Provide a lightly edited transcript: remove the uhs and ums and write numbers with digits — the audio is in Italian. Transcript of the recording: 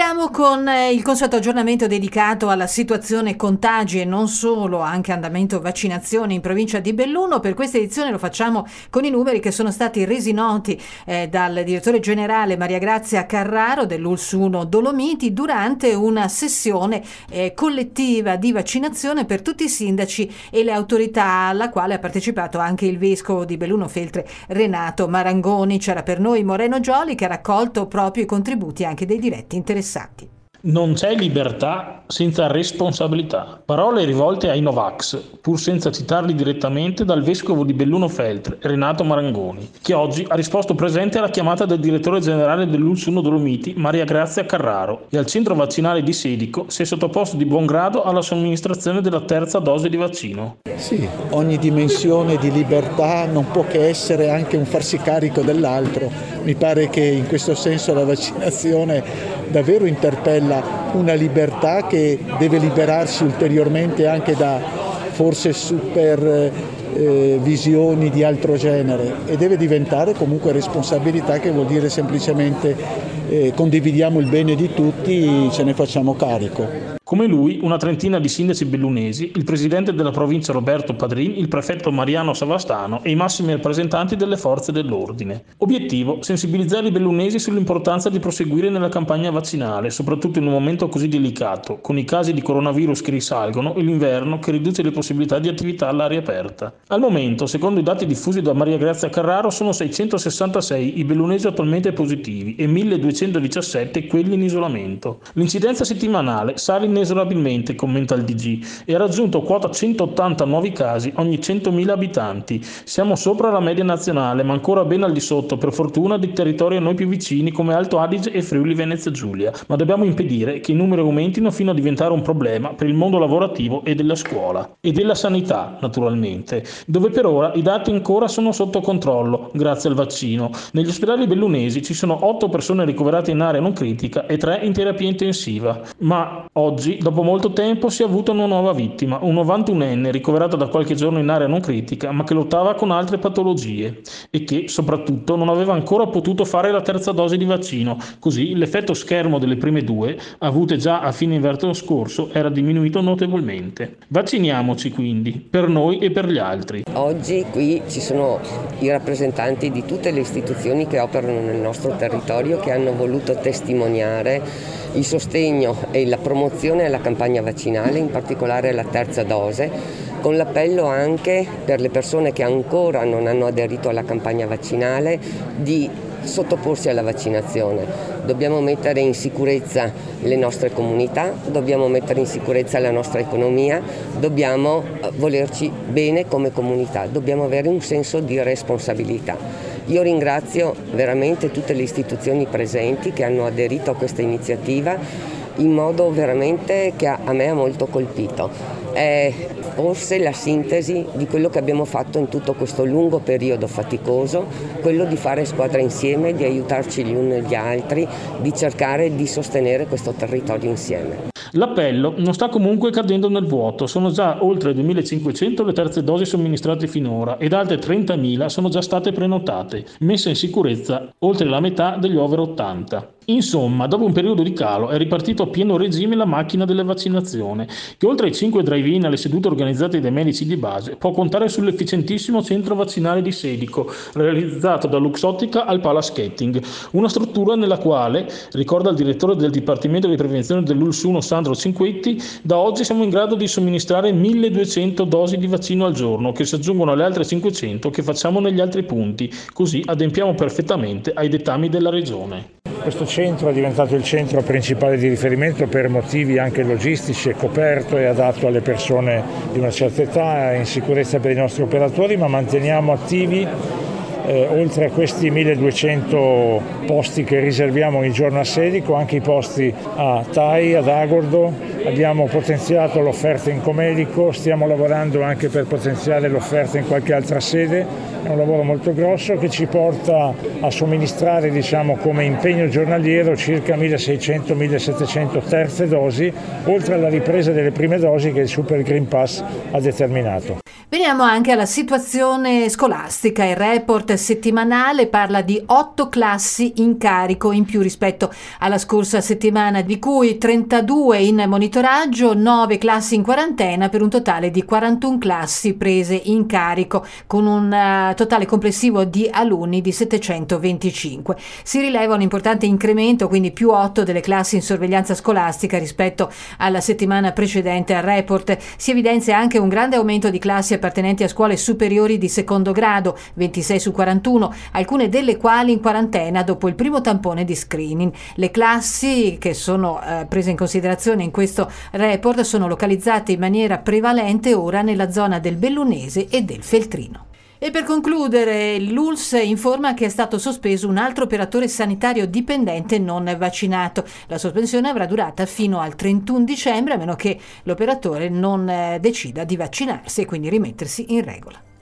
Partiamo con il consueto aggiornamento dedicato alla situazione contagi e non solo, anche andamento vaccinazione in provincia di Belluno. Per questa edizione lo facciamo con i numeri che sono stati resi noti dal direttore generale Maria Grazia Carraro dell'ULSS 1 Dolomiti durante una sessione collettiva di vaccinazione per tutti i sindaci e le autorità, alla quale ha partecipato anche il vescovo di Belluno Feltre Renato Marangoni. C'era per noi Moreno Gioli, che ha raccolto proprio i contributi anche dei diretti interessati. Non c'è libertà senza responsabilità. Parole rivolte ai Novax, pur senza citarli direttamente, dal vescovo di Belluno Feltre, Renato Marangoni, che oggi ha risposto presente alla chiamata del direttore generale dell'ULSS 1 Dolomiti, Maria Grazia Carraro, e al centro vaccinale di Sedico si è sottoposto di buon grado alla somministrazione della terza dose di vaccino. Sì, ogni dimensione di libertà non può che essere anche un farsi carico dell'altro. Mi pare che in questo senso la vaccinazione davvero interpella una libertà che deve liberarsi ulteriormente anche da forse super visioni di altro genere, e deve diventare comunque responsabilità, che vuol dire semplicemente condividiamo il bene di tutti, ce ne facciamo carico. Come lui, una trentina di sindaci bellunesi, il presidente della provincia Roberto Padrin, il prefetto Mariano Savastano e i massimi rappresentanti delle forze dell'ordine. Obiettivo: sensibilizzare i bellunesi sull'importanza di proseguire nella campagna vaccinale, soprattutto in un momento così delicato, con i casi di coronavirus che risalgono e l'inverno che riduce le possibilità di attività all'aria aperta. Al momento, secondo i dati diffusi da Maria Grazia Carraro, sono 666 i bellunesi attualmente positivi e 1217 quelli in isolamento. L'incidenza settimanale sale inesorabilmente, commenta il DG, e ha raggiunto quota 180 nuovi casi ogni 100.000 abitanti. Siamo sopra la media nazionale, ma ancora ben al di sotto, per fortuna, di territori a noi più vicini come Alto Adige e Friuli Venezia Giulia. Ma dobbiamo impedire che i numeri aumentino fino a diventare un problema per il mondo lavorativo e della scuola. E della sanità, naturalmente, dove per ora i dati ancora sono sotto controllo, grazie al vaccino. Negli ospedali bellunesi ci sono 8 persone ricoverate in area non critica e 3 in terapia intensiva. Ma oggi, dopo molto tempo, si è avuta una nuova vittima, un 91enne ricoverato da qualche giorno in area non critica, ma che lottava con altre patologie e che, soprattutto, non aveva ancora potuto fare la terza dose di vaccino. Così l'effetto schermo delle prime 2, avute già a fine inverno scorso, era diminuito notevolmente. Vacciniamoci quindi, per noi e per gli altri. Oggi qui ci sono i rappresentanti di tutte le istituzioni che operano nel nostro territorio, che hanno voluto testimoniare il sostegno e la promozione alla campagna vaccinale, in particolare alla terza dose, con l'appello anche per le persone che ancora non hanno aderito alla campagna vaccinale di sottoporsi alla vaccinazione. Dobbiamo mettere in sicurezza le nostre comunità, dobbiamo mettere in sicurezza la nostra economia, dobbiamo volerci bene come comunità, dobbiamo avere un senso di responsabilità. Io ringrazio veramente tutte le istituzioni presenti che hanno aderito a questa iniziativa in modo veramente che a me ha molto colpito. È forse la sintesi di quello che abbiamo fatto in tutto questo lungo periodo faticoso, quello di fare squadra insieme, di aiutarci gli uni gli altri, di cercare di sostenere questo territorio insieme. L'appello non sta comunque cadendo nel vuoto, sono già oltre 2.500 le terze dosi somministrate finora ed altre 30.000 sono già state prenotate, messa in sicurezza oltre la metà degli over 80. Insomma, dopo un periodo di calo è ripartito a pieno regime la macchina della vaccinazione, che oltre ai 5 drive-in alle sedute organizzate dai medici di base può contare sull'efficientissimo centro vaccinale di Sedico, realizzato da Luxottica al Pala Skating, una struttura nella quale, ricorda il direttore del Dipartimento di Prevenzione dell'ULSS 1 Sandro Cinquetti, da oggi siamo in grado di somministrare 1.200 dosi di vaccino al giorno, che si aggiungono alle altre 500 che facciamo negli altri punti, così adempiamo perfettamente ai dettami della Regione. Questo centro è diventato il centro principale di riferimento per motivi anche logistici, è coperto e adatto alle persone di una certa età, è in sicurezza per i nostri operatori, ma manteniamo attivi oltre a questi 1.200 posti che riserviamo ogni giorno a Sedico, anche i posti a Tai, ad Agordo, abbiamo potenziato l'offerta in Comelico, stiamo lavorando anche per potenziare l'offerta in qualche altra sede, è un lavoro molto grosso che ci porta a somministrare, diciamo, come impegno giornaliero circa 1600-1700 terze dosi, oltre alla ripresa delle prime dosi che il Super Green Pass ha determinato. Veniamo anche alla situazione scolastica. Il report settimanale parla di 8 classi in carico in più rispetto alla scorsa settimana, di cui 32 in monitoraggio, 9 classi in quarantena, per un totale di 41 classi prese in carico, con un totale complessivo di alunni di 725. Si rileva un importante incremento, quindi più 8 delle classi in sorveglianza scolastica rispetto alla settimana precedente. Al report si evidenzia anche un grande aumento di classi appartenenti a scuole superiori di secondo grado, 26 su 41, alcune delle quali in quarantena dopo il primo tampone di screening. Le classi che sono prese in considerazione in questo report sono localizzate in maniera prevalente ora nella zona del Bellunese e del Feltrino. E per concludere, l'ULSS informa che è stato sospeso un altro operatore sanitario dipendente non vaccinato. La sospensione avrà durata fino al 31 dicembre, a meno che l'operatore non decida di vaccinarsi e quindi rimettersi in regola.